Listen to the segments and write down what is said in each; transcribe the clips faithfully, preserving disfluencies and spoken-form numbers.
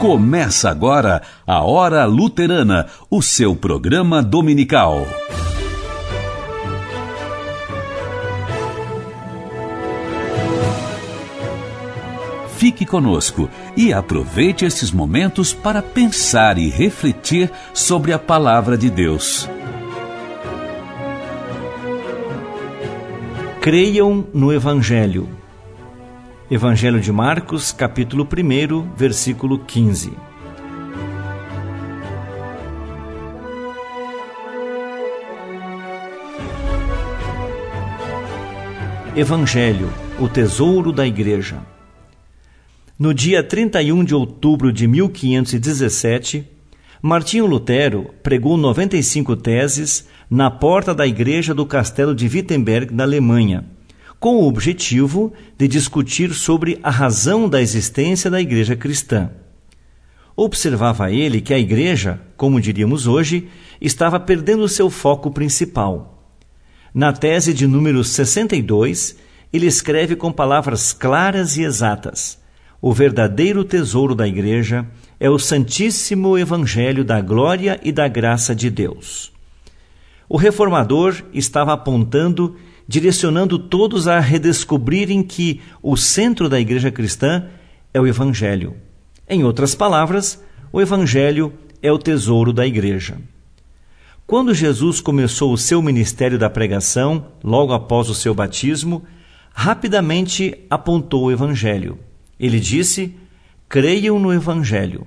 Começa agora a Hora Luterana, o seu programa dominical. Fique conosco e aproveite esses momentos para pensar e refletir sobre a Palavra de Deus. Creiam no Evangelho. Evangelho de Marcos, capítulo um, versículo quinze. Evangelho, o tesouro da Igreja. No dia trinta e um de outubro de mil quinhentos e dezessete, Martinho Lutero pregou noventa e cinco teses na porta da igreja do castelo de Wittenberg, na Alemanha, com o objetivo de discutir sobre a razão da existência da igreja cristã. Observava ele que a igreja, como diríamos hoje, estava perdendo seu foco principal. Na tese de número sessenta e dois, ele escreve com palavras claras e exatas: o verdadeiro tesouro da igreja é o Santíssimo Evangelho da glória e da graça de Deus. O reformador estava apontando, direcionando todos a redescobrirem que o centro da igreja cristã é o Evangelho. Em outras palavras, o Evangelho é o tesouro da igreja. Quando Jesus começou o seu ministério da pregação, logo após o seu batismo, rapidamente apontou o Evangelho. Ele disse: creiam no Evangelho.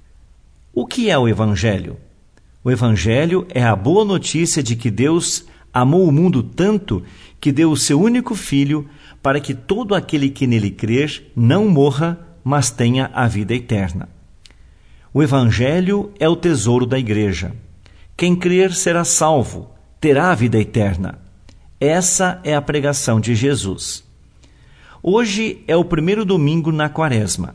O que é o Evangelho? O Evangelho é a boa notícia de que Deus amou o mundo tanto que deu o seu único Filho para que todo aquele que nele crer não morra, mas tenha a vida eterna. O Evangelho é o tesouro da igreja. Quem crer será salvo, terá a vida eterna. Essa é a pregação de Jesus. Hoje é o primeiro domingo na Quaresma.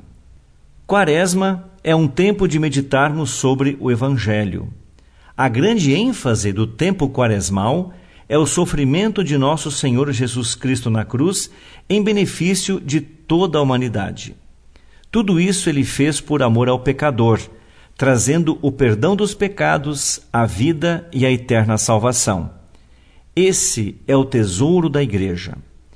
Quaresma é um tempo de meditarmos sobre o Evangelho. A grande ênfase do tempo quaresmal é o sofrimento de nosso Senhor Jesus Cristo na cruz em benefício de toda a humanidade. Tudo isso ele fez por amor ao pecador, trazendo o perdão dos pecados, a vida e a eterna salvação. Esse é o tesouro da igreja.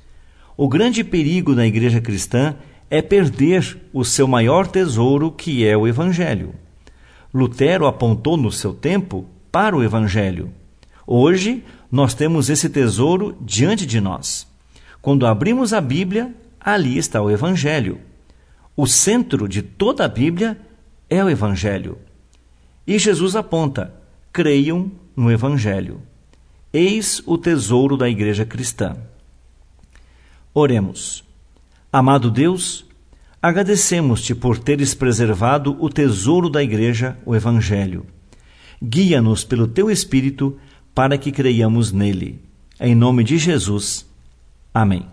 O grande perigo da igreja cristã é perder o seu maior tesouro, que é o Evangelho. Lutero apontou no seu tempo para o Evangelho. Hoje, nós temos esse tesouro diante de nós. Quando abrimos a Bíblia, ali está o Evangelho. O centro de toda a Bíblia é o Evangelho. E Jesus aponta: creiam no Evangelho. Eis o tesouro da igreja cristã. Oremos. Amado Deus, agradecemos-te por teres preservado o tesouro da igreja, o Evangelho. Guia-nos pelo teu Espírito para que creiamos nele. Em nome de Jesus. Amém.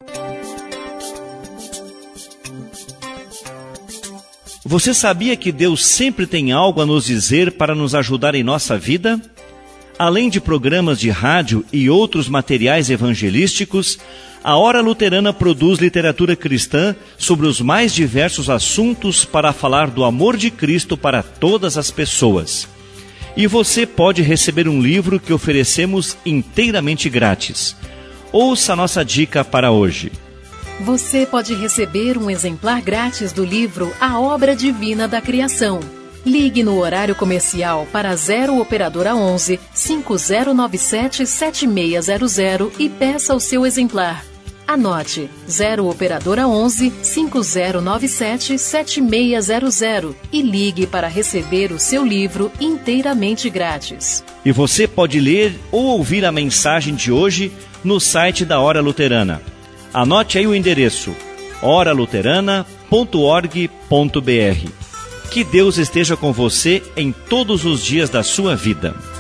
Você sabia que Deus sempre tem algo a nos dizer para nos ajudar em nossa vida? Além de programas de rádio e outros materiais evangelísticos, a Hora Luterana produz literatura cristã sobre os mais diversos assuntos para falar do amor de Cristo para todas as pessoas. E você pode receber um livro que oferecemos inteiramente grátis. Ouça a nossa dica para hoje. Você pode receber um exemplar grátis do livro A Obra Divina da Criação. Ligue no horário comercial para zero Operadora onze, cinco zero nove sete, sete seis zero zero e peça o seu exemplar. Anote: zero Operadora onze, cinco zero nove sete, sete seis zero zero e ligue para receber o seu livro inteiramente grátis. E você pode ler ou ouvir a mensagem de hoje no site da Hora Luterana. Anote aí o endereço: ora luterana ponto org ponto br. Que Deus esteja com você em todos os dias da sua vida.